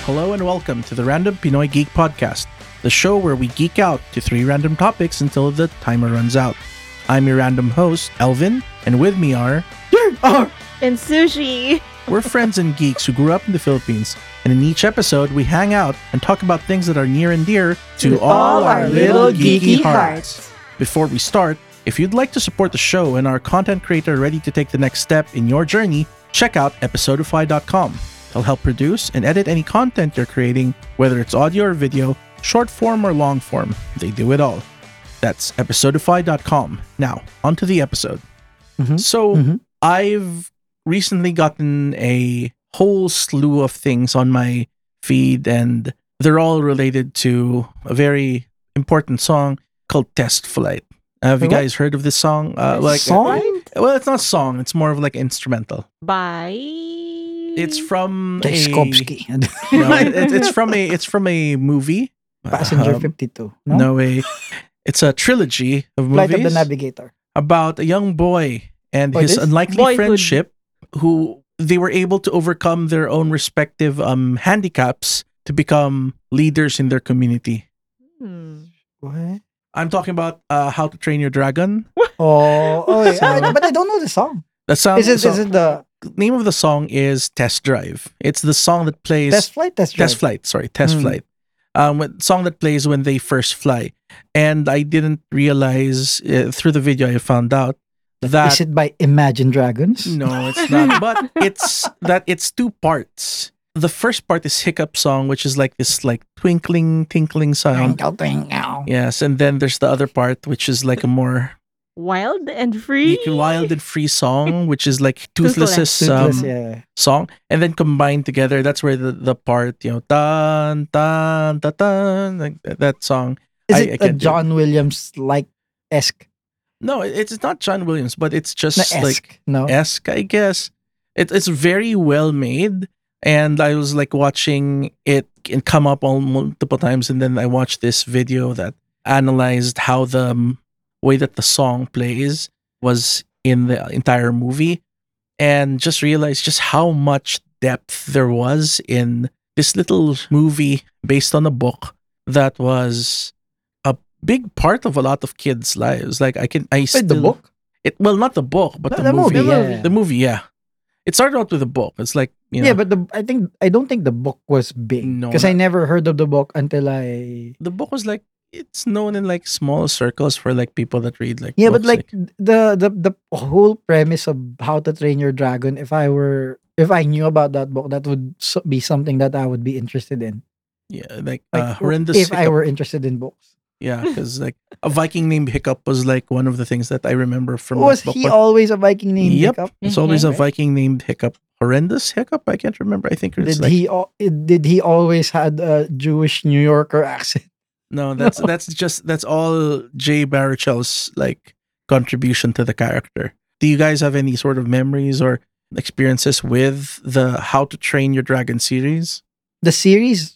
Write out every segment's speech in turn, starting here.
Hello and welcome to the Random Pinoy Geek Podcast, the show where we geek out to 3 random topics until the timer runs out. I'm your random host, Elvin, and with me are... And Sushi. We're friends and geeks who grew up in the Philippines, and in each episode we hang out and talk about things that are near and dear to all our little geeky hearts. Before we start, if you'd like to support the show and our content creator ready to take the next step in your journey, check out episodify.com. They'll help produce and edit any content you're creating, whether it's audio or video, short form or long form. They do it all. That's episodify.com. Now, onto the episode. I've recently gotten a whole slew of things on my feed, and they're all related to a very important song called Test Flight. Have you guys heard of this song? Song? Well, it's not song. It's more of like instrumental. By... It's from Tchaikovsky. it's from a movie. Passenger 52. No? It's a trilogy of movies Flight of the Navigator. about a young boy and his unlikely Boyhood. friendship, who they were able to overcome their own respective handicaps to become leaders in their community. What? I'm talking about How to Train Your Dragon. Yeah. But I don't know the song. The song, Is it the name of the song is Test Drive. It's the song that plays Test Flight? Test Flight. Song that plays when they first fly. And I didn't realize through the video I found out that Is it by Imagine Dragons? no, it's not. But it's 2 parts. The first part is Hiccup song, which is like this like twinkling, tinkling sound. Twinkle, twinkle. Yes, and then there's the other part, which is like a more Wild and free. wild and free song, which is like Toothless's Toothless, yeah. song, and then combined together, that's where the part, dun dun dun dun, like that song. Is I it a can't do John Williams like esque? No, it's not John Williams, but it's just Esque. like No. esque, I guess. It's very well made, and I was like watching it and come up on multiple times, and then I watched this video that analyzed how the way that the song plays was in the entire movie, and just realized just how much depth there was in this little movie based on a book that was a big part of a lot of kids' lives. Like I still The book? not the book, but No, the movie. yeah. The movie, yeah. It started out with a book. It's like, Yeah, but I don't think the book was big. No, Because I never heard of the book until I... the book was like, it's known in like small circles for like people that read like Yeah, books, but like the whole premise of How to Train Your Dragon, if I knew about that book, that would be something that I would be interested in. like Like, horrendous if I Hiccup. were interested in books. Yeah, because like a Viking named Hiccup was like one of the things that I remember from Was that book. he but always a Viking named Yep. Hiccup? it's always a Right. Viking named Hiccup. Horrendous Hiccup? I can't remember. I think it's Did he always had a Jewish New Yorker accent? no, that's that's all Jay Baruchel's like contribution to the character. Do you guys have any sort of memories or experiences with the How to Train Your Dragon series? The series?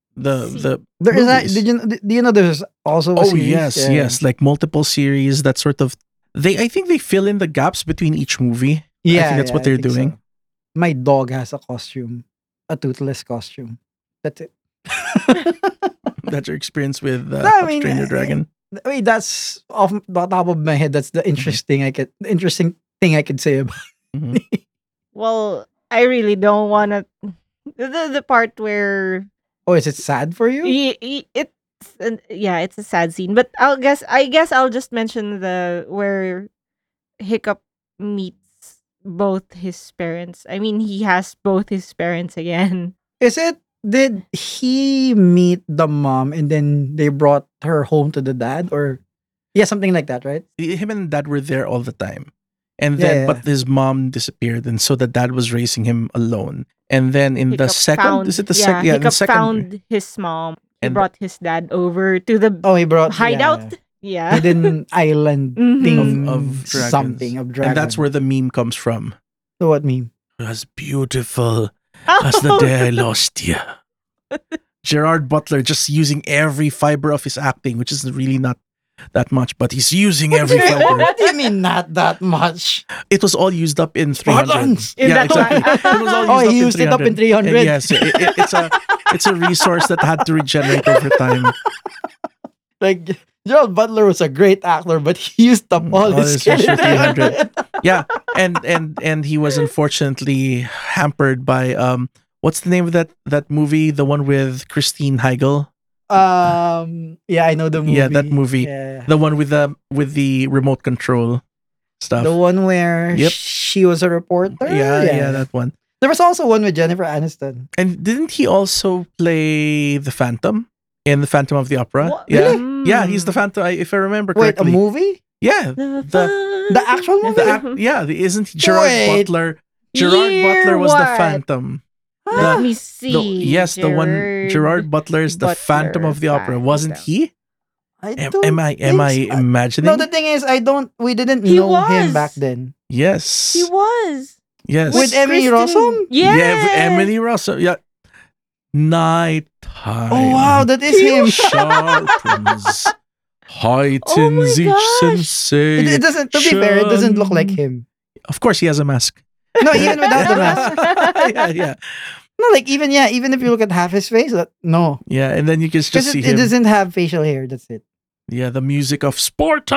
The There is movies. do you know there's also a series? yes, Yeah. yes, like multiple series. That sort of I think they fill in the gaps between each movie. Yeah, I think that's what they're think doing. so. My dog has a costume, a toothless costume. That's it. That's your experience with No, How to Train Your Dragon. I mean, that's off the top of my head. That's the interesting thing I could say about. Mhm. Well, I really don't want to... The part where... Oh, is it sad for you? It's a sad scene. But I guess I'll just mention where Hiccup meets both his parents. I mean, he has both his parents again. Is it? Did he meet the mom and then they brought her home to the dad, or something like that, right? Him and dad were there all the time. And then, Yeah. but his mom disappeared, and so the dad was raising him alone. And then in the Hiccup second, found- is it the second? Yeah, the Hiccup second. found his mom. He And- brought his dad over to the Oh, he brought hideout. Yeah. within island Mhm. thing Of dragons. something of dragon. And that's where the meme comes from. So what meme? As beautiful as the day I lost you. Gerard Butler just using every fiber of his acting, which is really not that much, but he's using What do every you mean- fiber. what do you mean not that much? It was all used up in 300. Spartans! In Yeah, that exactly. one. It was all Oh, used he up used in it up in 300. 300. Yes, it's a resource that had to regenerate over time. Like Gerald Butler was a great actor, but he used up all All his his skills. extra 300. Yeah, and he was unfortunately hampered by what's the name of that movie? The one with Christine Heigl, Yeah, I know the movie. Yeah, that movie. Yeah. the one with the remote control stuff. The one where Yep. she was a reporter. yeah, that one. There was also one with Jennifer Aniston. And didn't he also play the Phantom in the Phantom of the Opera? What? Yeah, Mm. yeah, he's the Phantom. If I remember Wait, a correctly. movie? Yeah, The actual movie? isn't Gerard Wait. Butler? Gerard Year Butler was the what? Phantom. Let The- me see. The one Gerard Butler is the Butler Phantom of the Opera, wasn't Phantom. he? I Am, don't am I think so. imagining? No, the thing is, we didn't He know him was. back then. Yes. He was. Yes. With Emily Kristen- Rossum? Yeah. Yeah, with Emily Rossum. Yeah. Nighttime. Oh wow, that is him. Sharpens, heightens each gosh. sensation. It doesn't. To be fair, it doesn't look like him. Of course, he has a mask. No, even without the mask. yeah. No, like even if you look at half his face, no, Yeah, and then you can just because see it him. doesn't have facial hair. That's it. Yeah, the music of Sparta.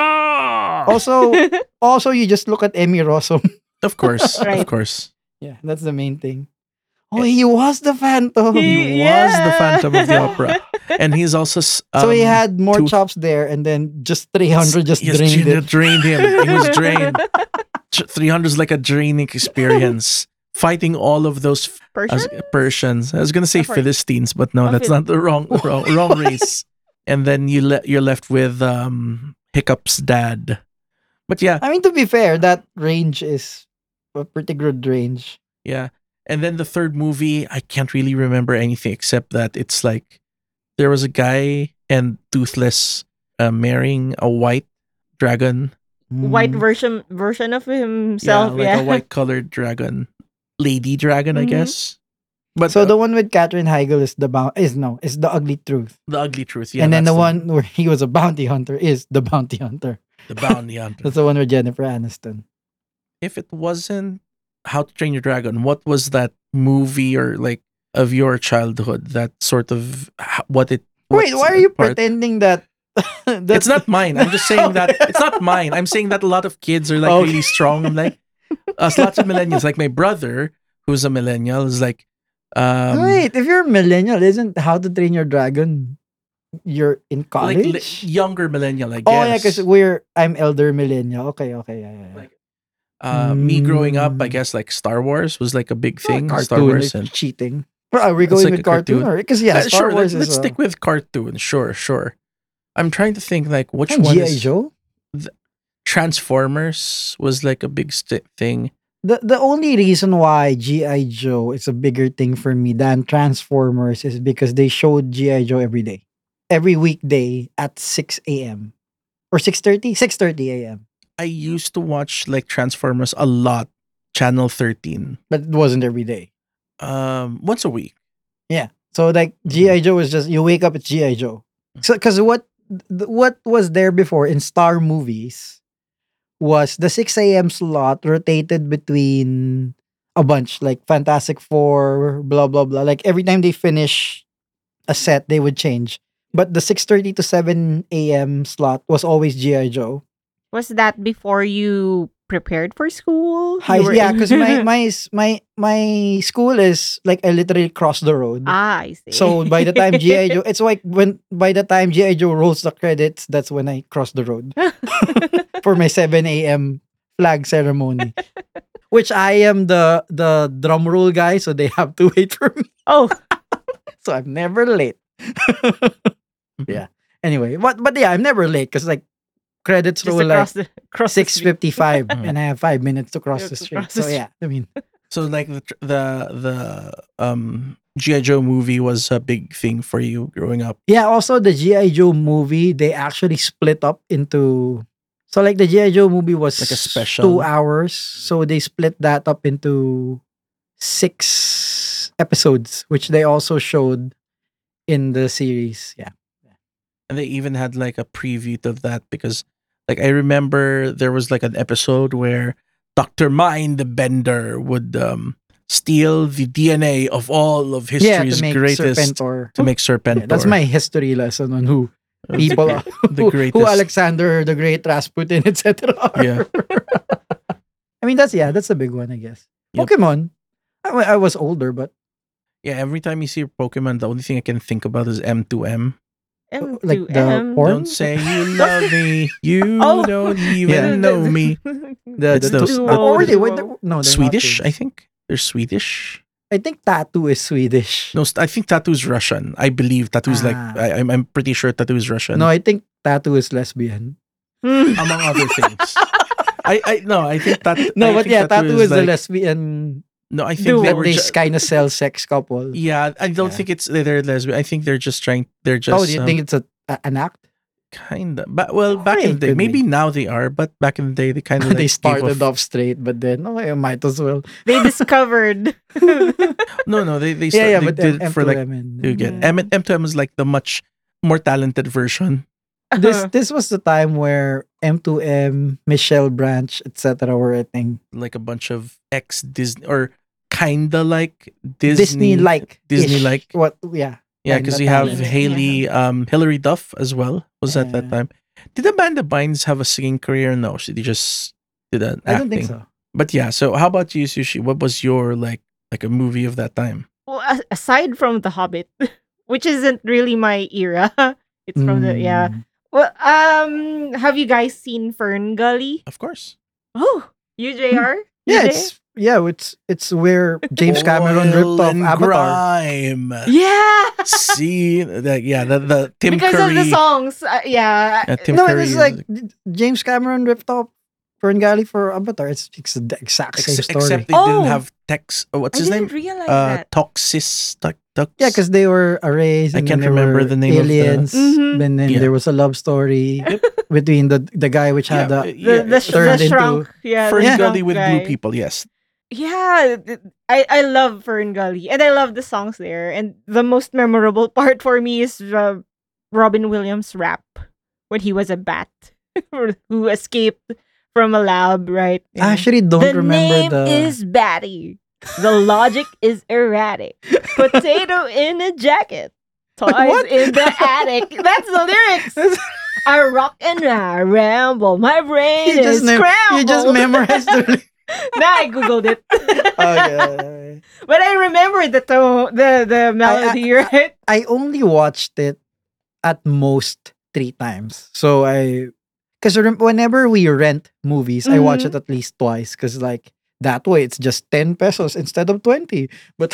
Also, you just look at Emmy Rossum. Of course, Right. of course. Yeah, that's the main thing. Oh, he was the Phantom. He was the Phantom of the Opera, and he's also So he had more two- chops there, and then just 300 just yes, drained it. drained him. He was drained. 300 is like a draining experience. Fighting all of those Persian? Persians. I was gonna say Sorry. Philistines, but no, Oh, that's not the wrong race. And then you're left with Hiccup's dad. But yeah, I mean, to be fair, that range is a pretty good range. yeah. And then the third movie, I can't really remember anything except that it's like there was a guy and Toothless marrying a white dragon. White Mm. version of himself. like Yeah. a white colored dragon, lady dragon, I Mhm. guess. But So the one with Catherine Heigl is the ugly truth. the ugly truth, yeah. and then that's the one where he was a bounty hunter is the bounty hunter. the bounty hunter. That's the one with Jennifer Aniston. If it wasn't How to Train Your Dragon, what was that movie or like of your childhood? That sort of Wait, what's why are that you part? pretending that? It's not mine. I'm just saying that it's not mine. I'm saying that a lot of kids are like Okay. really strong. I'm like, lots of millennials. Like my brother, who's a millennial, is like, Wait, if you're a millennial, isn't How to Train Your Dragon? You're in like college. younger millennial, I guess. Oh yeah, because I'm elder millennial. Okay, yeah. Like, me growing up, I Mm. guess like Star Wars was like a big Oh, thing. cartoon, Star Wars like and cheating. Well, are we It's going like with a cartoon? cartoon. Because yeah, Star sure. Wars Let's is stick with cartoon. Sure. I'm trying to think like which one G.I. is Joe. Transformers was like a big thing. The only reason why G.I. Joe is a bigger thing for me than Transformers is because they showed G.I. Joe every day. Every weekday at 6 a.m. Or 6:30? 6:30 a.m. I used to watch like Transformers a lot, Channel 13. But it wasn't every day. Once a week. So like G.I. Joe is just you wake up it's G.I. Joe. So because what was there before in Star movies was the 6 a.m. slot rotated between a bunch like Fantastic Four, blah blah blah. Like every time they finish a set, they would change. But the 6:30 to 7 a.m. slot was always G.I. Joe. Was that before you prepared for school? You were Yeah, in- because my school is like I literally cross the road. I see. So by the time G.I. Joe, it's like by the time G.I. Joe rolls the credits, that's when I cross the road for my 7 a.m. flag ceremony. Which I am the drum roll guy, so they have to wait for me. oh, So I'm never late. Yeah. Anyway, but yeah, I'm never late because like credits just roll like across the street. 6:55, Mhm. and I have 5 minutes to cross Yeah, the to street. cross the So yeah, I mean, So like the G.I. Joe movie was a big thing for you growing up. yeah. Also, the GI Joe movie they actually split up into. So like the GI Joe movie was Like a special. 2 hours, so they split that up into 6 episodes, which they also showed in the series. Yeah. And they even had like a preview of that because like I remember there was like an episode where Dr. Mindbender would steal the DNA of all of Yeah, history's to make greatest Serpentor. to make Serpentor. Yeah, that's my history lesson on who people are. the who greatest. Alexander the Great, Rasputin, etc. Yeah. I mean, that's a big one, I guess. Yep. Pokemon. I was older, but Yeah, every time you see a Pokemon, the only thing I can think about is M2M. like the M2M. porn? Don't say you love me. You Oh. don't even Yeah. know me. The It's those- two, Duo, or wait, duo. no, they're Swedish, not I think. They're Swedish. I think Tattoo is Swedish. No, I think Tattoo's Russian. I believe Tattoo's like Ah. I'm pretty sure Tattoo is Russian. No, I think Tattoo is lesbian. Among other things. I think that No, I but think yeah, Tattoo is the like, lesbian. no, I think Duo. they That were they ju- kind of sell sex couple. yeah, I don't Yeah. think it's they're lesbian. I think they're just they're just Oh, do you think it's an act? kind of but well back in the day Could be. maybe now they are but back in the day they kind of like They gave started off- off straight, but then I might as well. They discovered. no they Yeah, started, yeah, they but did it for like M2M and to get Mhm. M2M is like the much more talented version. this was the time where M2M, Michelle Branch, etc. were a thing. Like a bunch of ex Disney or kinda like Disney Disney-like. Disney-like. What? Yeah. Yeah, and because the you have talent. Haley, Hillary Duff as well. Was at that Yeah. time. Did Amanda Bynes have a singing career? No, she just did an acting. I don't think so. But yeah, so how about you, Sushi? What was your like a movie of that time? Well, aside from The Hobbit, which isn't really my era, it's from the yeah. Mm. Well, have you guys seen Fern Gully? Of course. Oh, you JR? Yeah, You, it's where James Cameron ripped Oil off and Avatar. Grime. yeah. See that? Yeah, the Tim because Curry. of the songs, yeah. Tim No, Curry it's is like James Cameron ripped off Fern Gully for Avatar. It's the exact same story. except they Oh. didn't have text. What's I his didn't name? realize that. Toxis. Yeah, because they were a race. I And can't then they remember were the name of the- aliens. Mhm. And then Yeah. there was a love story between the guy which had Yeah, the The turned into- shrunk, yeah, Fern the Gully shrunk with guy. blue people. Yes. Yeah, I love Fern Gully and I love the songs there. And the most memorable part for me is Robin Williams' rap when he was a bat who escaped from a lab, right? I actually don't the remember name the. is Batty. The logic is erratic. Potato in a jacket. Toys What? in the attic. That's the lyrics. I rock and I ramble. My brain You is just scrambled. you just memorized the. Nah, I googled it. Okay. But I remember the tone, the melody, right? I only watched it at most 3 times. So because whenever we rent movies, I watch Mhm. it at least twice. Because like that way, it's just 10 pesos instead of 20. But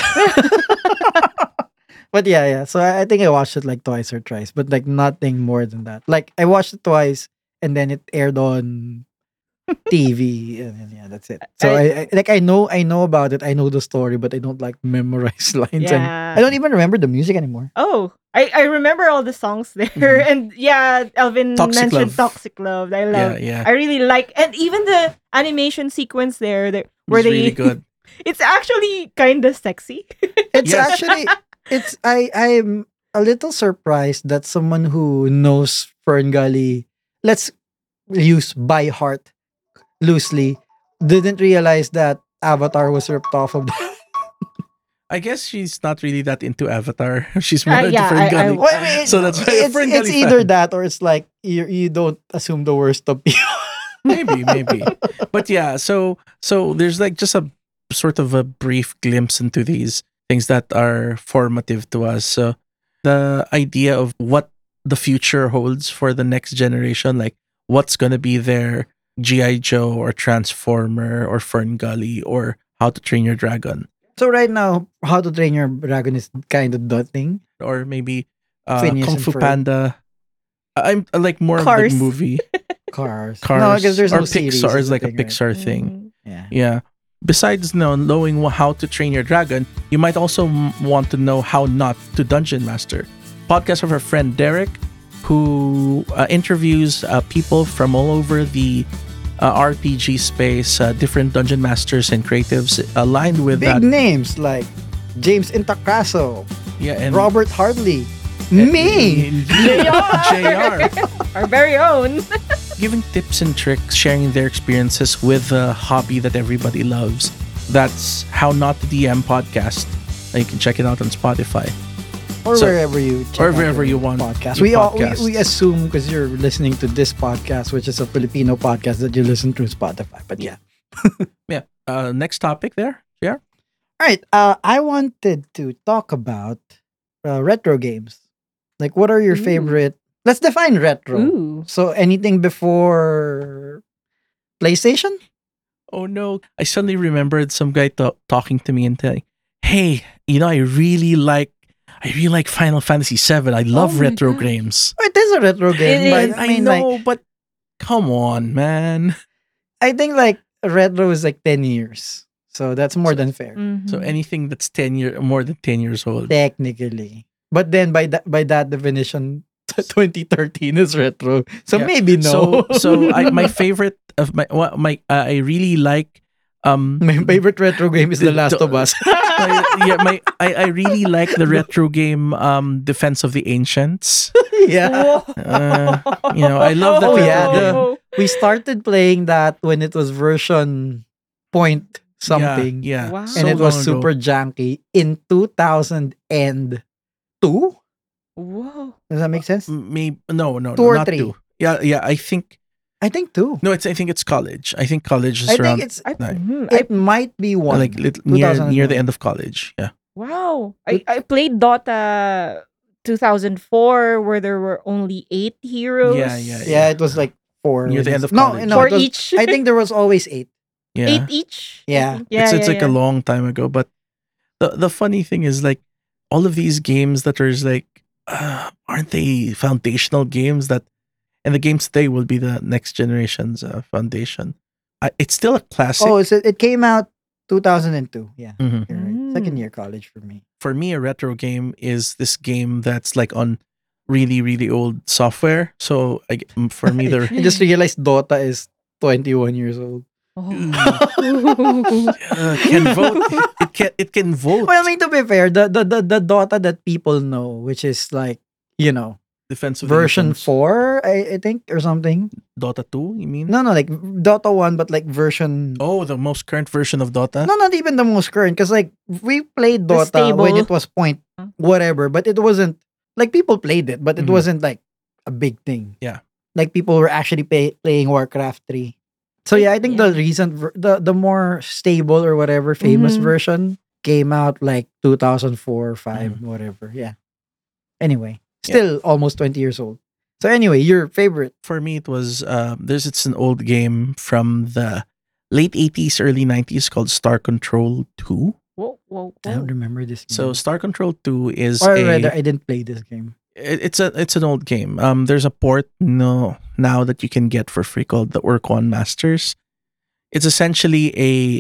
but yeah. So I think I watched it like twice or thrice, but like nothing more than that. Like I watched it twice, and then it aired on TV, and then, yeah, that's it. So I know about it. I know the story, but I don't like memorize lines. And Yeah. I don't even remember the music anymore. Oh, I remember all the songs there, Mhm. and yeah, Elvin Toxic mentioned Love. "Toxic Love." I love. Yeah. I really like, and even the animation sequence there, It where was they, really good. it's actually kind of sexy. It's Yes. actually I'm a little surprised that someone who knows Fern Gully, let's use by heart loosely, didn't realize that Avatar was ripped off of the I guess she's not really that into Avatar. She's more into yeah, Fern Gully. Well, I mean, So that's why a it's, Fern it's Gully either fan. that or it's like you don't assume the worst of people. maybe. But yeah, so there's like just a sort of a brief glimpse into these things that are formative to us. So the idea of what the future holds for the next generation, like what's gonna be their G.I. Joe or Transformer or Fern Gully or How to Train Your Dragon. So right now, How to Train Your Dragon is kind of the thing. Or maybe Phineas Kung and Fu Ferb. Panda. I'm like more of Cars. the movie. Cars. Cars. No, because there's or no series. Pixar is is the like a thing, right? Pixar thing. Mm. Yeah. Yeah. Besides knowing how to train your dragon, you might also want to know how not to dungeon master. Podcast of our friend Derek, who interviews people from all over the RPG space, different dungeon masters and creatives aligned with Big that. names like James Intacaso, Yeah, and Robert Hartley, Me. JR. Our very own. Giving tips and tricks, sharing their experiences with a hobby that everybody loves. That's How Not to DM podcast. You can check it out on Spotify. Or So- wherever you check or out wherever your you want podcast. your We all podcasts. we assume because you're listening to this podcast, which is a Filipino podcast, that you listen through Spotify. But yeah. Next topic there. Yeah. All right. I wanted to talk about retro games. Like, what are your Ooh. favorite? Let's define retro. Ooh. So, anything before PlayStation? Oh no! I suddenly remembered some guy talking to me and telling, "Hey, I really like Final Fantasy VII. I love my retro God. games." Oh, it is a retro game, It but is. I mean, like, know, but come on, man. I think like retro is like 10 years, so that's more than fair, So Mhm. anything that's more than 10 years old. technically. But then by that definition, 2013 is retro. So Yeah. maybe no. So my favorite of I really like My favorite retro game is The Last of Us. I really like the retro game Defense of the Ancients. Yeah. I love that Oh, retro yeah, game. We started playing that when it was version point something. Yeah. Wow. And it was long ago. super janky in 2002. Whoa. Does that make sense? Maybe no, Two or not three. two. Yeah. I think I think two. I think it's college. I think college is I around think it's Like, it might be one. like near 2001. the end of college. Yeah. Wow. I played Dota 2004 where there were only 8 heroes. Yeah. Yeah, it was like four. Near the when end it's- of no, college. no, For it was- each. I think there was always 8. Yeah. 8 each. I Yeah. think. it's like yeah. a long time ago, but the funny thing is like all of these games that are like aren't they foundational games that and the games today will be the next generation's foundation. It's still a classic. Oh, it came out 2002. Yeah. Mhm. You're right. Second Mm. year college for me. For me, a retro game is this game that's like on really really old software. So for me, the I just realized Dota is 21 years old. Oh. can vote. It can vote. Well, I mean, to be fair, the Dota that people know, which is like, Defense of the version Ancients. 4, I think, or something. Dota 2, you mean? No, like Dota 1, but like version. Oh, the most current version of Dota? No, not even the most current. Because like we played The Dota when stable. it was point whatever, but it wasn't like people played it, but it Mhm. wasn't like a big thing. Yeah. Like people were actually playing Warcraft 3. So yeah, I think the recent, the more stable or whatever famous Mhm. version came out like 2004, 5, whatever. Yeah. Anyway, still almost 20 years old. So anyway, your favorite. For me, it was it's an old game from the late 80s, early 90s called Star Control 2. Whoa. I don't remember this. So game. Star Control 2 is or rather, I didn't play this game. it's an old game. There's a port now that you can get for free called the Urquan Masters. It's essentially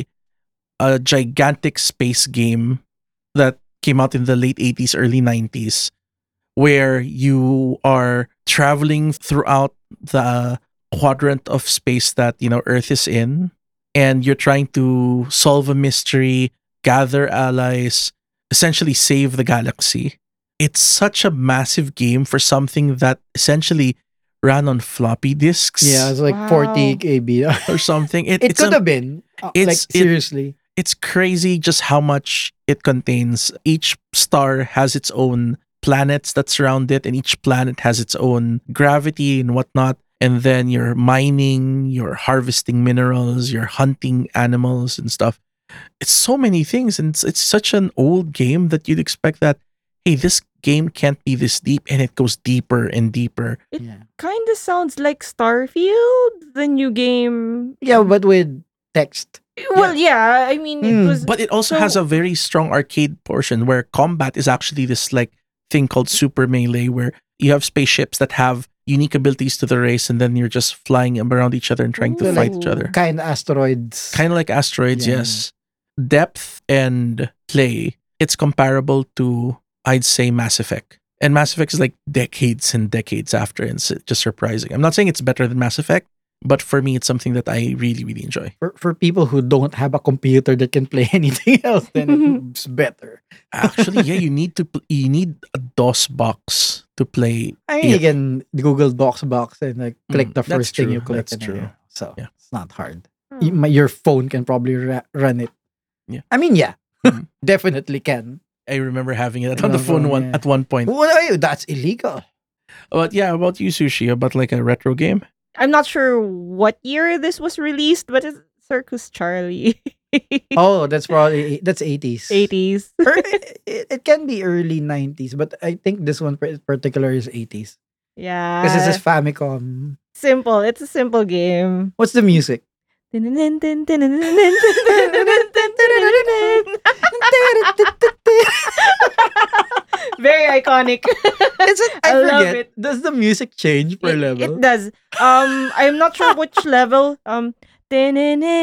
a gigantic space game that came out in the late 80s, early 90s, where you are traveling throughout the quadrant of space that Earth is in, and you're trying to solve a mystery, gather allies, essentially save the galaxy. It's such a massive game for something that essentially ran on floppy disks. Yeah, it's like Wow. 40 KB. Or something. It It's could have been. Like it's- it- seriously. it's crazy just how much it contains. Each star has its own planets that surround it, and each planet has its own gravity and whatnot. And then you're mining, you're harvesting minerals, you're hunting animals and stuff. It's so many things, and it's such an old game that you'd expect that, hey, this game can't be this deep, and it goes deeper and deeper. Yeah. Kind of sounds like Starfield, the new game. Yeah, but with text. Well, yeah. I mean, it Hmm. was. But it also So- has a very strong arcade portion where combat is actually this like thing called Super Melee, where you have spaceships that have unique abilities to the race, and then you're just flying around each other and trying to Ooh. fight each other. Kind of asteroids. Kind of like asteroids, Yeah. yes. Depth and play, it's comparable to, I'd say, Mass Effect. And Mass Effect is like decades and decades after, and it's just surprising. I'm not saying it's better than Mass Effect, but for me, it's something that I really, really enjoy. For people who don't have a computer that can play anything else, then it's better. Actually, yeah, you need a DOS box to play. I mean, you it. can Google box and like click the that's first thing true, you click. that's and true. So Yeah. it's not hard. Hmm. Your phone can probably run it. Yeah. I mean, yeah, Mhm. definitely can. I remember having it On on the the phone phone, yeah. at one point. What are you? That's illegal. But yeah, about you, Sushi, about like a retro game. I'm not sure what year this was released, but it's Circus Charlie. Oh, that's probably that's 80s. 80s. Or it can be early 90s, but I think this one in particular is 80s. Because it Yeah. says Famicom. Simple. It's a simple game. What's the music? Very iconic. Is it? I I love forget. it. Does the music change per It level? does. I'm not sure which level. I think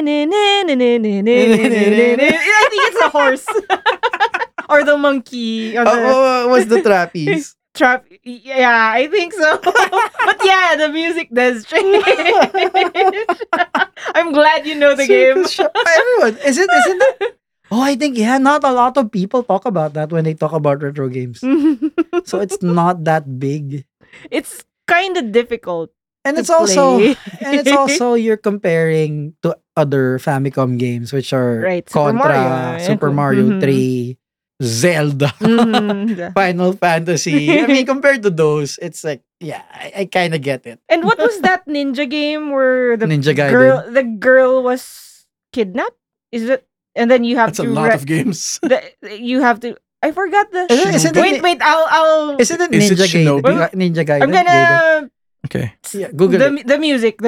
it's a horse. Or the monkey on the Oh, what's the trapeze? trap. Yeah, I think so. But yeah, the music does change. I'm glad you know the game. Circus Show- Everyone, isn't it? Oh, I think not a lot of people talk about that when they talk about retro games. So it's not that big. It's kind of difficult. And to it's also play. and it's also you're comparing to other Famicom games which are Right, Super Contra, Mario. Super Mario Mhm. 3, Zelda, Mhm. Final Fantasy. I mean, compared to those, it's like, yeah, I kind of get it. And what was that ninja game where the Ninja Gaiden. girl was kidnapped? Is it? And then you have That's a to lot of games. you have to. I forgot the. Isn't it- Wait. I'll. Isn't it Is it Ninja Gaiden? Shinobi? Ninja Gaiden. I'm gonna Okay. Yeah, Google it. the music.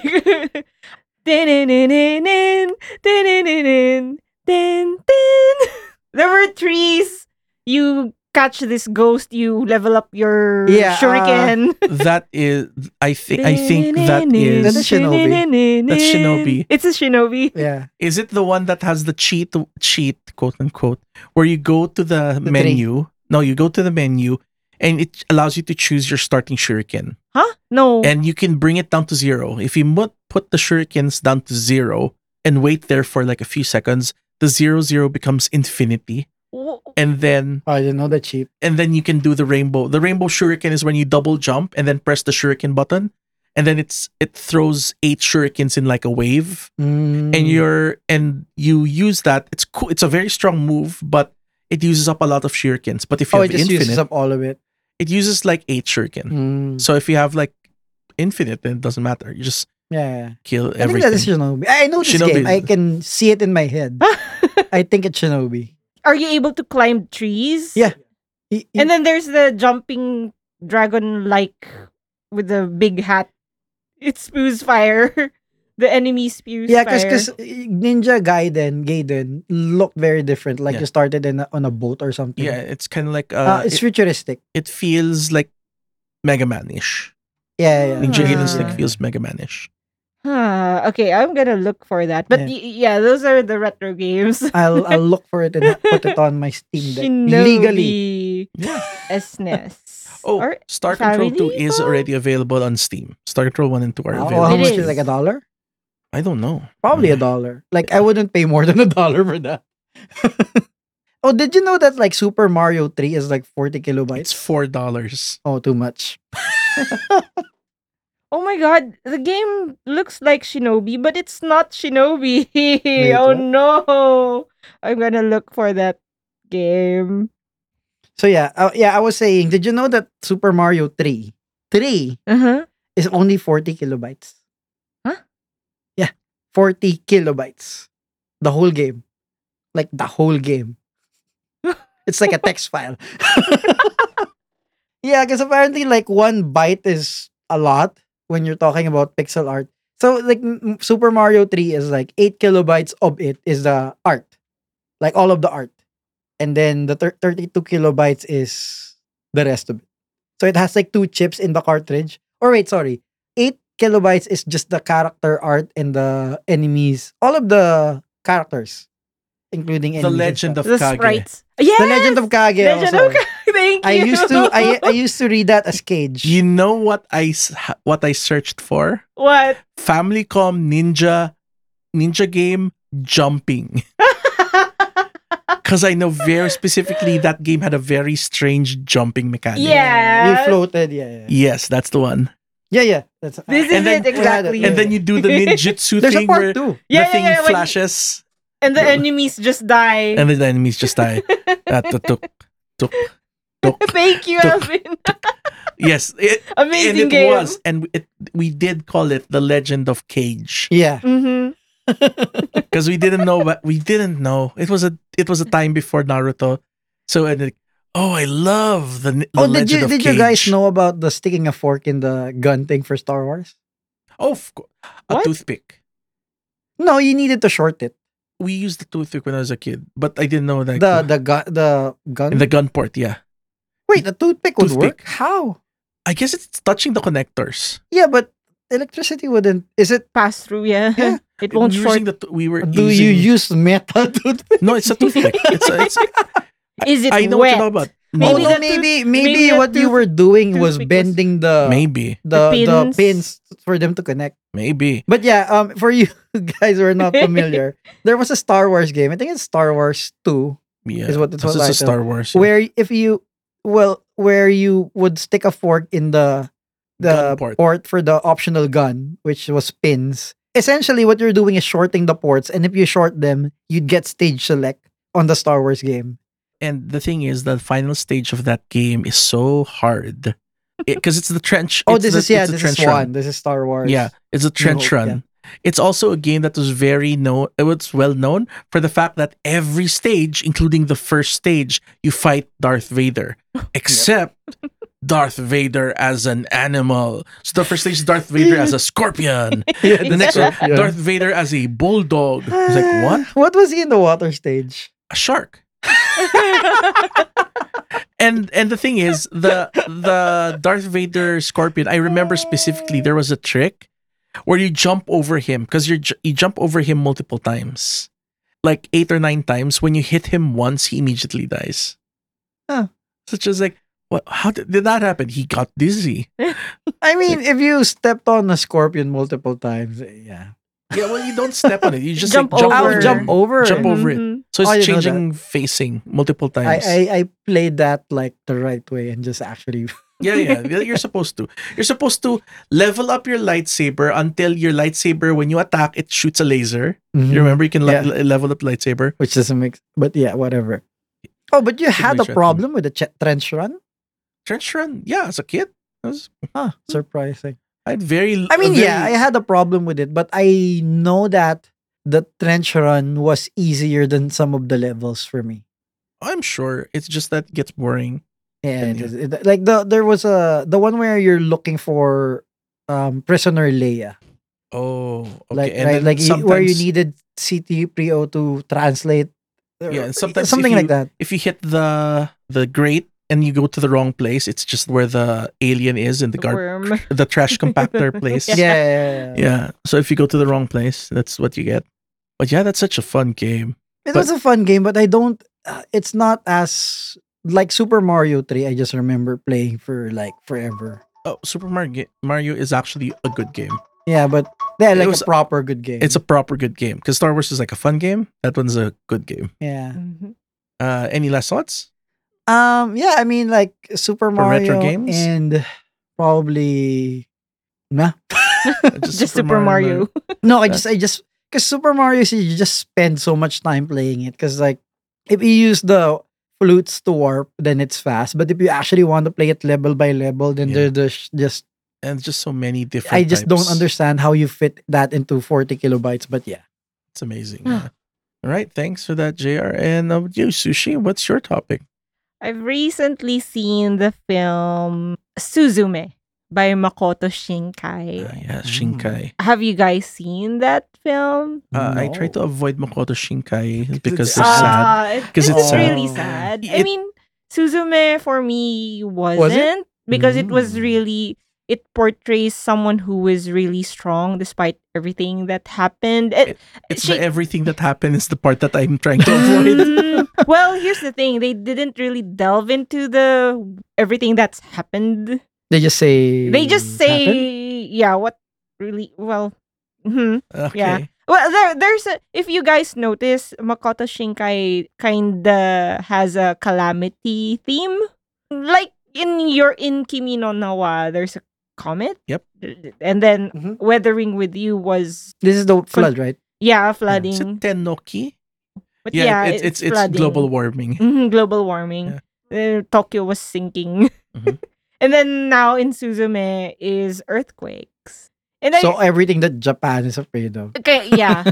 There were trees. You catch this ghost. You level up your Yeah, shuriken. That is I think that That is is Shinobi. That's Shinobi. It's a shinobi. Yeah. is it the one that has the cheat quote unquote where you go to the The menu. No, you go to the menu and it allows you to choose your starting shuriken. Huh? No. And you can bring it down to 0. If you put the shurikens down to 0 and wait there for like a few seconds, the 0 becomes infinity. And then Oh, I didn't know that cheap. you can do the rainbow. The rainbow shuriken is when you double jump and then press the shuriken button, and then it throws 8 shurikens in like a wave, Mm. and you use that. It's cool. It's a very strong move, but it uses up a lot of shurikens. But if you Oh, have it just infinite, uses up all of it. it uses like 8 shuriken. Mm. So if you have like infinite, then it doesn't matter. You just Yeah. kill I think that is everything. Shinobi. I know this Shinobi game. is- I can see it in my head. I think it's Shinobi. Are you able to climb trees? Yeah. And then there's the jumping dragon like with the big hat. It spews fire. The enemy spews yeah, fire. because Ninja Gaiden looked very different. Like Yeah. you started on a boat or something. Yeah, it's kind of like It's futuristic. it feels like Mega Man-ish. Yeah, yeah. Ninja Ah. Gaiden yeah. like feels Mega Man-ish. Okay, I'm gonna look for that. But yeah, those are the retro games. I'll look for it and put it on my Steam Deck Shinobi. Yeah. legally. SNES. Oh, Or Star Control 2 is Family already available on Steam. Star Control 1 and 2 are Oh, available. how It much is. is it? Like $1? I don't know. Probably $1. Like I wouldn't pay more than $1 for that. Oh, did you know that like Super Mario 3 is like 40 kilobytes? It's $4. Oh, too much. Oh my god, the game looks like Shinobi, but it's not Shinobi. Oh what? no. I'm gonna look for that game. So yeah, I was saying, did you know that Super Mario 3 Uh-huh. is only 40 kilobytes? Huh? Yeah, 40 kilobytes. The whole game. Like the whole game. It's like a text file. Yeah, because apparently like 1 byte is a lot when you're talking about pixel art. So like Super Mario 3 is like 8 kilobytes of it is the art. Like all of the art. And then the 32 kilobytes is the rest of it. So it has like 2 chips in the cartridge. Or wait, sorry. 8 kilobytes is just the character art and the enemies. All of the characters. Including The enemies and Legend stuff. of The Kage. sprites. Yes! The Legend of Kage Legend also. of Kage. Thank you. I used to read that as Cage. You know what I searched for? What? Famicom ninja game jumping. Because I know very specifically that game had a very strange jumping mechanic. Yeah. You floated, yeah. Yes, that's the one. Yeah. That's This is And then- it exactly. And then you do the ninjutsu There's a thing where part two. the thing when- flashes and the enemies just die. and the enemies just die. Tuk. Thank you, Tuk. Alvin. Yes, and Amazing it game. was, and we did call it the Legend of Cage Yeah. Mm-hmm. because we didn't know it was a time before Naruto. So and I love the Legend of Did Cage. you guys know about the sticking a fork in the gun thing for Star Wars? Oh, a What? toothpick. No, you needed to short it. We used the toothpick when I was a kid, but I didn't know that The gun. in the gun port. Yeah, Wait, the toothpick would work. Toothpick. How? I guess it's touching the connectors. Yeah, but electricity wouldn't. Is it? Pass through, yeah. Yeah. It won't we were short. using we were Do using, you use metal toothpick? No, it's a toothpick. It's Is it I know wet? what you know about. Maybe Oh, the no, maybe maybe the what you were doing was toothpick was- bending the Maybe. the The pins for them to connect. Maybe. But yeah, for you guys who are not familiar, there was a Star Wars game. I think it's Star Wars 2, Yeah. is what it's This is a titled, Star Wars. where where you would stick a fork in the Gun port. port for the optional gun, which was pins. Essentially, what you're doing is shorting the ports, and if you short them, you'd get stage select on the Star Wars game. And the thing is, the final stage of that game is so hard because it's the trench. Oh, it's this the, is yeah, it's the this trench is run. one. This is Star Wars. Yeah, it's a trench Hope, run. yeah. It's also a game that was very known. It was well known for the fact that every stage, including the first stage, you fight Darth Vader, except Darth Vader as an animal. So the first stage is Darth Vader as a scorpion. Yeah, The next one, Scorpion. Darth Vader as a bulldog. I was like, what? What was he in the water stage? A shark. And the thing is, the Darth Vader scorpion, I remember specifically there was a trick where you jump over him because you jump over him multiple times, like 8 or 9 times. When you hit him once, he immediately dies. Huh. So it's just like, what? How did that happen? He got dizzy. I mean, if you stepped on a scorpion multiple times, yeah. Yeah, well, you don't step on it. You just Jump like, jump over. over. Jump over. Jump it. over it. Mhm. So Oh, I it's didn't know changing facing multiple times. I played that like the right way and just actually. Yeah. You're supposed to. You're supposed to level up your lightsaber until your lightsaber, when you attack, it shoots a laser. Mhm. You remember you can Yeah. level up lightsaber. Which doesn't make. But yeah, whatever. Oh, but you had a make sense. problem with the trench run? Trench run. Yeah, as a kid, Huh, surprising. I had very. I mean, very- yeah, I had a problem with it, but I know that the trench run was easier than some of the levels for me. I'm sure it's just that it gets boring. And Yeah. like there was the one where you're looking for prisoner Leia. Oh, okay. Like and right, then like where you sometimes- needed CTPO to translate. Yeah, and sometimes something if like you- that. If you hit the grate and you go to the wrong place, it's just where the alien is in the Worm. the trash compactor place. Yeah. Yeah. So if you go to the wrong place, that's what you get. But yeah, that's such a fun game. It But- was a fun game, but I don't. It's not as like Super Mario 3. I just remember playing for like forever. Oh, Super Mario is actually a good game. Yeah, but yeah, like was- a proper good game. It's a proper good game because Star Wars is like a fun game. That one's a good game. yeah. Mhm. Any last thoughts? Yeah, I mean like Super For retro Mario games? and probably nah. Just Super Mario. No, I just because Super Mario, you just spend so much time playing it. Because like if you use the flutes to warp, then it's fast. But if you actually want to play it level by level, then Yeah. there's just And just so many different. I just don't types. understand how you fit that into 40 kilobytes. But yeah, It's amazing. Yeah. All right, thanks for that, JR. And you, Sushi, what's your topic? I've recently seen the film Suzume by Makoto Shinkai. Yeah, Shinkai. Have you guys seen that film? I try to No. avoid Makoto Shinkai because it's they're sad. Because 'Cause it's it's really sad. sad. I It- mean, Suzume for me wasn't because it was Mm. really it portrays someone who is really strong despite everything that happened. It's She- the everything that happened is the part that I'm trying to avoid. Well, here's the thing: they didn't really delve into the everything that's happened. they just say They just say, happened? yeah, what really well. Mhm. Okay. Well, there's a, if you guys notice, Makoto Shinkai kinda has a calamity theme. Like in Kimi no Nawa, there's a comet. Yep. And then Mhm. Weathering with You was This is the flood, right? Is it flooding. Tennoki? But Yeah, yeah, it's flooding. global warming. Global warming. Tokyo was sinking. Mhm. And then now in Suzume is earthquakes. And So everything that Japan is afraid of. okay, yeah.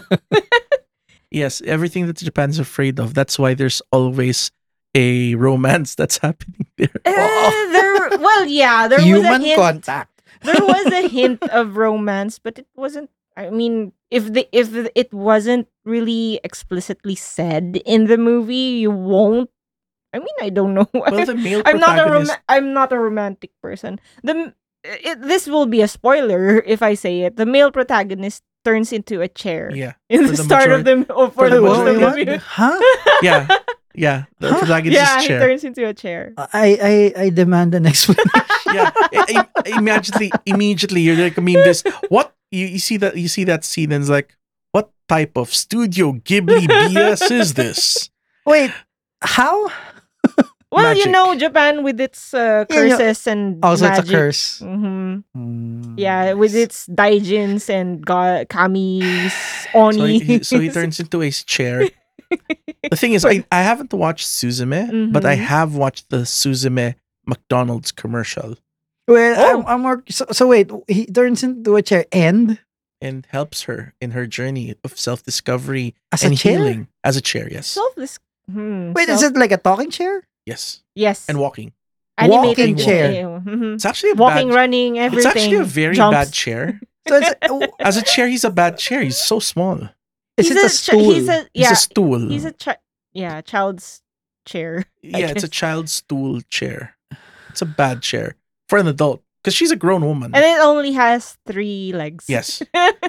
Yes, everything that Japan's afraid of. That's why there's always a romance that's happening there. There was a Human hint. contact. There was a hint of romance, but it wasn't. I mean, if it wasn't really explicitly said in the movie, you won't. I mean, I don't know. Well, the male I'm protagonist. not a romantic person. This will be a spoiler if I say it. The male protagonist turns into a chair Yeah. in for the the start of the for for the the most of the majority- movie. Huh? Yeah. Yeah. The Huh? protagonist Yeah, is he chair. turns into a chair. I demand an explanation. Yeah. Immediately you're like, I mean, this what you see that scene and it's like, what type of Studio Ghibli BS is this? Wait, how? Well, you Magic. know, Japan with its curses and Also, magic. it's a curse. Hmm. Mm. Yeah, with its daijins and kamis, oni. So he turns into a chair. The thing is, I haven't watched Suzume, but I Mhm. have watched the Suzume McDonald's commercial Well, Oh. I'm more. So wait, he turns into a chair and and helps her in her journey of self-discovery as and a chair. healing as a chair. Yes, Selfless. Wait, is it like a talking chair? yes, Yes. and walking. walking Animated chair? Mhm. It's actually a Walking, bad. running, everything. It's actually a very jumps. bad chair. So it's As a chair, he's a bad chair. He's so small. is He's it a ch- stool? He's a He's yeah. a stool. He's a child's chair. Yeah, it's a guess. child's stool chair. It's a bad chair for an adult because she's a grown woman. And it only has 3 legs. Yes,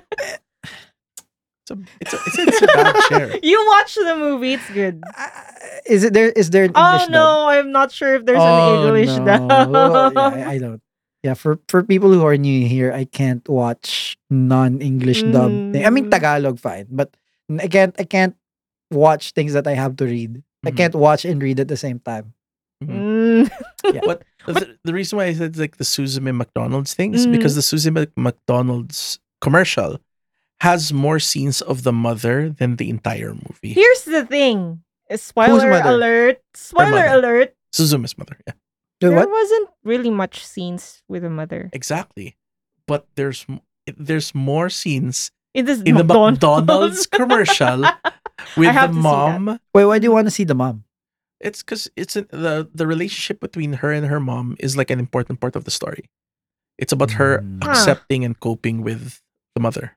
it's a bad chair. You watch the movie, it's good. Is it there? Is there an Oh English dub? no, I'm not sure if there's Oh, an English no. dub. Well, yeah, I don't. Yeah, for people who are new here, I can't watch non-English dub. I mean Mm. Tagalog, fine, but I can't watch things that I have to read. I Mhm. can't watch and read at the same time. Mm. But the reason why I said like the Suzume McDonald's thing is because the Suzume McDonald's commercial has more scenes of the mother than the entire movie. Here's the thing. Spoiler mother? alert. Spoiler mother. alert. Suzume's mother, yeah, Wait, There what? wasn't really much scenes with the mother. exactly. But there's more scenes It is in the McDonald's commercial with I the have to see that. mom. Wait, why do you want to see the mom? It's because the relationship between her and her mom is like an important part of the story. It's about her Mm. Huh. accepting and coping with the mother.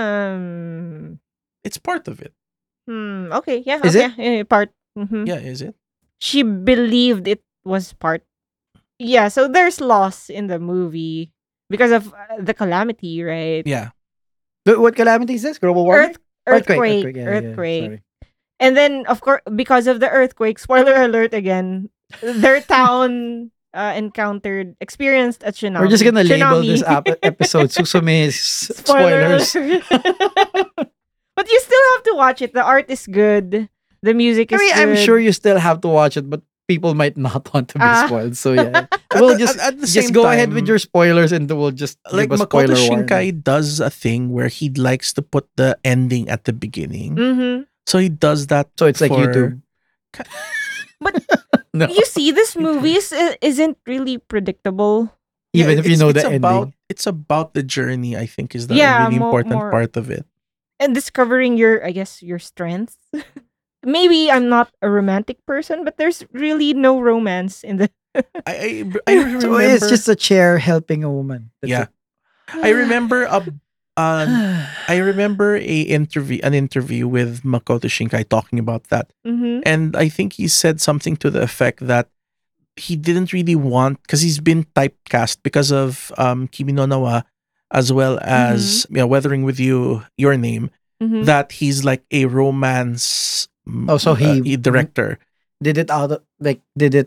It's part of it. Okay. Yeah. Is okay. Part. Mhm. Yeah, is it? She believed it was part. Yeah. So there's loss in the movie because of the calamity, right? Yeah. What calamity is this? Global warming? Earthquake. Yeah, Earthquake. sorry. And then, of course, because of the earthquake, spoiler alert again, their town experienced a tsunami. We're just gonna label Tsunami. this episode Susume's Spoiler spoilers. alert. But you still have to watch it. The art is good. The music I is mean, good. I'm sure you still have to watch it, but people might not want to be Ah. spoiled. So yeah, At we'll the- just at the just same go ahead with time, your spoilers, and we'll just like give a Makoto spoiler warning. Shinkai does a thing where he likes to put the ending at the beginning. Mm-hmm. So he does that. So it's like for- YouTube. But No, you see, this movie isn't really predictable. even Yeah, if you know the about, ending. It's about the journey, I think, is the Yeah, really more- important more- part of it. And discovering your strengths. Maybe I'm not a romantic person, but there's really no romance in the. I remember. So it's just a chair helping a woman. That's yeah. it. I remember I remember an interview with Makoto Shinkai talking about that. Mm-hmm. And I think he said something to the effect that he didn't really want, because he's been typecast because of Kimi no Nawa, as well as Weathering with You, Your Name, Mm-hmm. that he's like a romance Oh, so he- director. Did it out of, like did it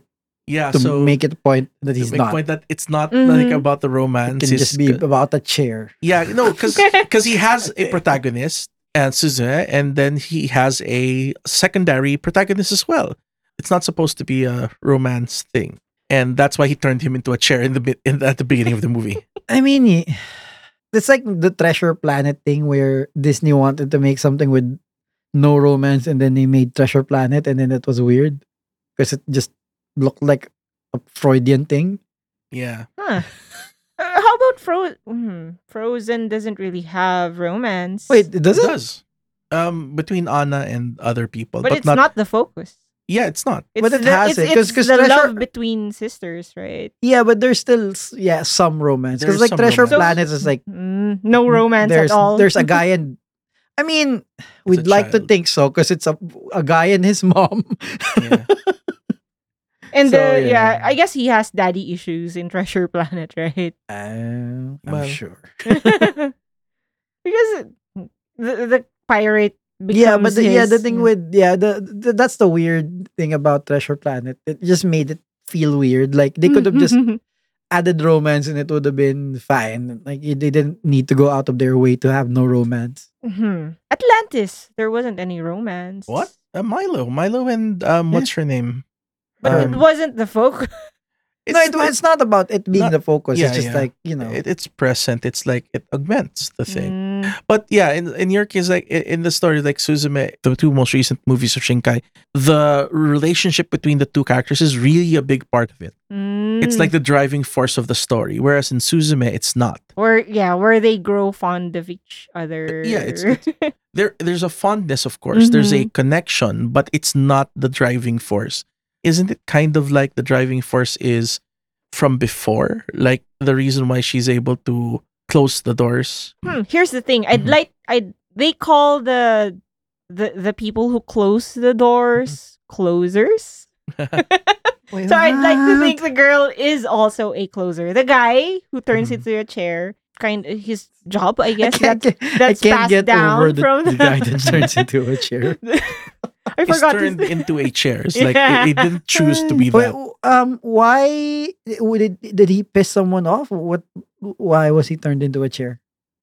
Yeah, to so make it a point that to he's make not. point that it's not like Mhm. about the It romance. can just be about a chair. yeah, no, because he has a protagonist and Suzume, and then he has a secondary protagonist as well. It's not supposed to be a romance thing, and that's why he turned him into a chair at the beginning of the movie. I mean, it's like the Treasure Planet thing where Disney wanted to make something with no romance, and then they made Treasure Planet, and then it was weird because it just looked like a Freudian thing. Yeah, Huh. How about Frozen doesn't really have romance. Wait, it it doesn't? does. Between Anna and other people, but but it's not the focus. Yeah, it's not. It's But it the, has it, it's 'cause the Treasure- love between sisters, right? Yeah, but there's still some romance because There's like some Treasure romance. Planet is like No romance there's at all. there's a guy and I mean we'd a like to child. think so because it's a guy and his mom. Yeah. and so, yeah, yeah. I guess he has daddy issues in Treasure Planet, right? I'm Well, sure. Because the pirate becomes Yeah, but the his- thing with that's the weird thing about Treasure Planet. It just made it feel weird. Like they could have just added romance and it would have been fine. Like they didn't need to go out of their way to have no romance. Atlantis. There wasn't any romance. What? Milo and what's her name? But it wasn't the focus. It's not about it being not- the focus. yeah, It's just yeah. like It's present. It's like it augments the thing. Mm, But yeah, in your case, like in the story, like Suzume, the two most recent movies of Shinkai, the relationship between the two characters is really a big part of it. It's like the driving force of the story. Whereas in Suzume, it's not. where they grow fond of each other. Yeah, There's a fondness, of course. There's a Mhm. connection, but it's not the driving force. Isn't it kind of like the driving force is from before? Like the reason why she's able to close the doors. Here's the thing. Mhm. They call the people who close the doors closers. So I'd like to think the girl is also a closer. The guy who turns Mhm. into a chair, his job, I I guess. can't, that's I can't passed get down over from the guy that turns into a chair. I It's forgot turned his into a chair. It's like Yeah. it didn't choose to be Wait, that. why did he piss someone off? Why was he turned into a chair?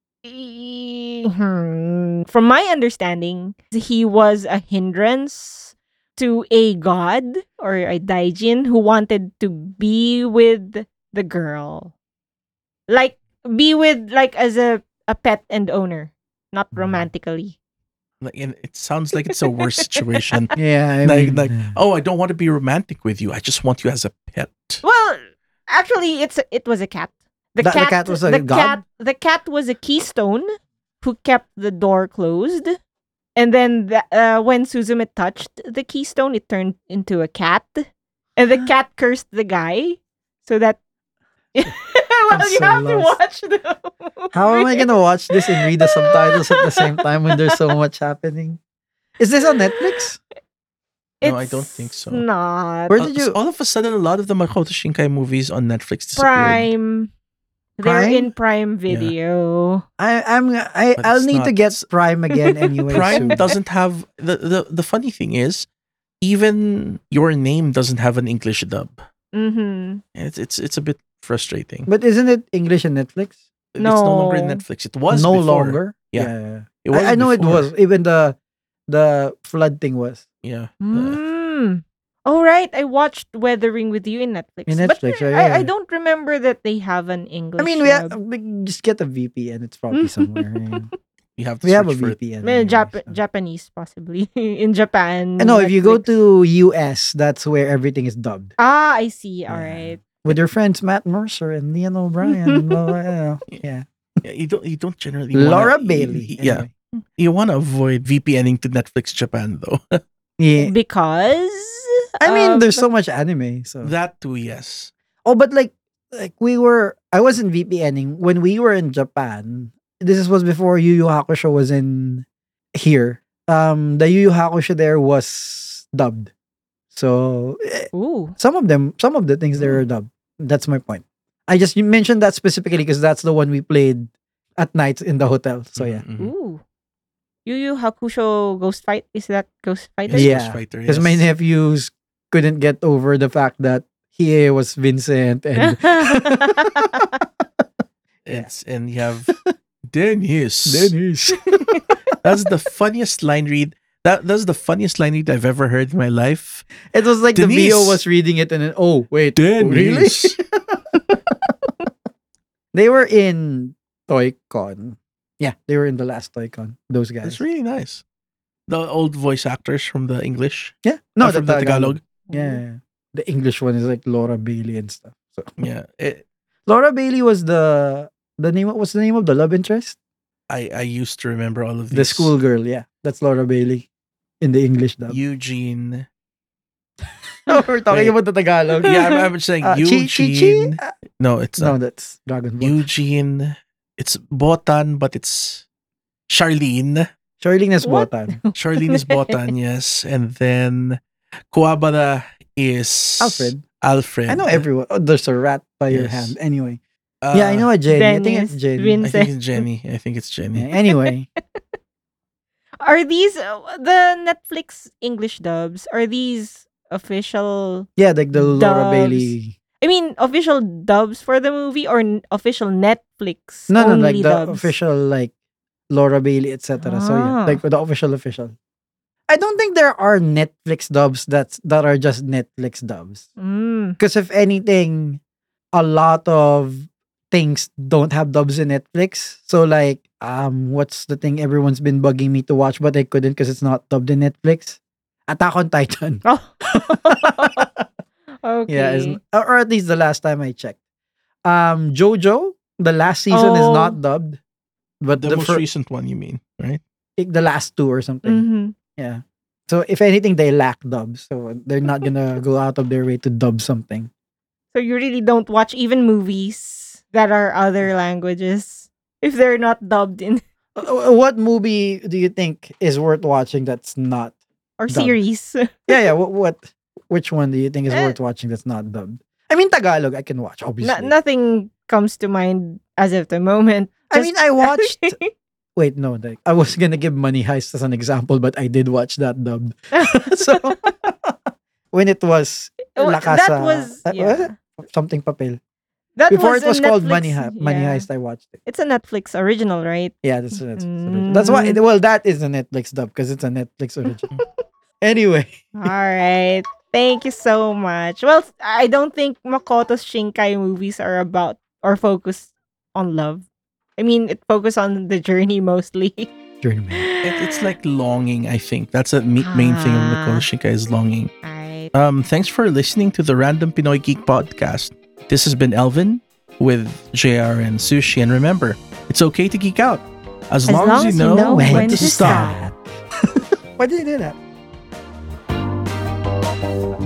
From my understanding, he was a hindrance to a god or a daijin who wanted to be with the girl. Like be with as a pet and owner, not romantically. Like, and it sounds like it's a worse situation. Yeah, Like, oh, I don't want to be romantic with you. I just want you as a pet. Well, actually it was a cat. The cat was a god? The cat was a keystone who kept the door closed. And then when Suzume touched the keystone, it turned into a cat. And the cat cursed the guy. So that... well, you so have to lost. watch the How am I movie. gonna watch this and read the subtitles at the same time when there's so much happening? Is this on Netflix? No, I don't think so. It's not. Where did you? All of a sudden, a lot of the Makoto Shinkai movies on Netflix disappeared. Prime. They're Prime? in Prime Video. But I'll it's need to not- get Prime again anyway. Prime soon. doesn't have the funny thing is, even Your Name doesn't have an English dub. Mm-hmm. It's a bit frustrating. But isn't it English on Netflix? It's no longer in No. Netflix. It was no before. longer. Yeah. It was I know it before. was. Even the flood thing was. Yeah. Oh, right. I watched Weathering with You in Netflix. In But Netflix, yeah. I don't remember that they have an English I mean, we just get a VPN. It's probably somewhere. Right? You have to We have a search for it. VPN. Well, anyway, so. Japanese, possibly. In Japan. No, if you go Netflix. to US, that's where everything is dubbed. I see. All Yeah. right. With your friends Matt Mercer and Leon O'Brien. and blah, blah, blah. Yeah. Yeah, you don't generally Laura wanna, Bailey. Yeah. Anyway. You want to avoid VPNing to Netflix Japan though. Yeah. Because I mean, there's so much anime. So That too, yes. Oh, but like I wasn't VPNing when we were in Japan. This was before Yu Yu Hakusho was in here. The Yu Yu Hakusho there was dubbed. So Ooh. some of the things there are dubbed. That's my point. You mentioned that specifically because that's the one we played at night in the hotel. So yeah. Mhm. Ooh. Yu Yu Hakusho Ghost Fight? Is that Ghost Fighter? Yes, Yeah. Ghost Fighter, Because my yes. nephews couldn't get over the fact that Hiei was Vincent, and And you have Dennis. Dennis. That's the funniest line read. That's the funniest line read I've ever heard in my life. It was like the Denise. VO was reading it, and then wait, really? Dennis. They were in ToyCon. Yeah, they were in the last ToyCon. Those guys. That's really nice. The old voice actors from the English. Yeah, no, from the Tagalog. Yeah, the English one is like Laura Bailey and stuff. So Yeah. Laura Bailey was the name. What's the name of the love interest? I used to remember all of these. The schoolgirl. Yeah, that's Laura Bailey in the English dub. Eugene. No, we're talking Wait. about the Tagalog. Yeah, I'm saying Eugene. No, it's No, not. that's Dragon Ball. Eugene. It's Botan, but it's Charlene. Charlene is What? Botan. Charlene is Botan, yes. And then Kuwabara is Alfred. Alfred. I know everyone. Oh, there's a rat by your Yes. hand. Anyway. Yeah, I know a Jenny. I think it's Dennis, Jenny. Vin- I think it's Jenny. I think it's Jenny. Yeah, anyway. Are these the Netflix English dubs? Are these official? Yeah, like the Laura Dubs. Bailey. I mean, official dubs for the movie or official Netflix? No, only like the dubs? official, like Laura Bailey, etc. So yeah, Ah. like the official. I don't think there are Netflix dubs that are just Netflix dubs. Mm. Because if anything, a lot of things don't have dubs in Netflix. So like, what's the thing everyone's been bugging me to watch, but I couldn't because it's not dubbed in Netflix? Attack on Titan. Oh. Okay. Yeah, or at least the last time I checked. JoJo, the last season is Oh. not dubbed, but The most recent one, you mean, right? the last two or something. Mhm. Yeah. So if anything, they lack dubs, so they're not gonna go out of their way to dub something. So you really don't watch even movies that are other languages if they're not dubbed in What movie do you think is worth watching that's not? or Dubbed. series. Yeah. Which one do you think is Eh. worth watching that's not dubbed? I mean, Tagalog I can watch, obviously. Nothing comes to mind as of the moment. I mean, I watched. Wait, no, like, I was gonna give Money Heist as an example, but I did watch that dubbed. So when it was La Casa, that was what yeah. it? Something Papel. That Before was it was a called Netflix- Money yeah. Heist, I watched it. It's a Netflix original, right? Yeah, that's why. Well, that is a Netflix dub because it's a Netflix original. Anyway, All right. Thank you so much. Well, I don't think Makoto's Shinkai movies are about or focused on love. I mean, it focuses on the journey mostly. Journeyman. It's like longing, I think. That's the main thing of Ah. Makoto Shinkai is longing. Right. Thanks for listening to the Random Pinoy Geek podcast. This has been Elvin with JR and Sushi. And remember, it's okay to geek out as long as you know when to stop. Why did you do that?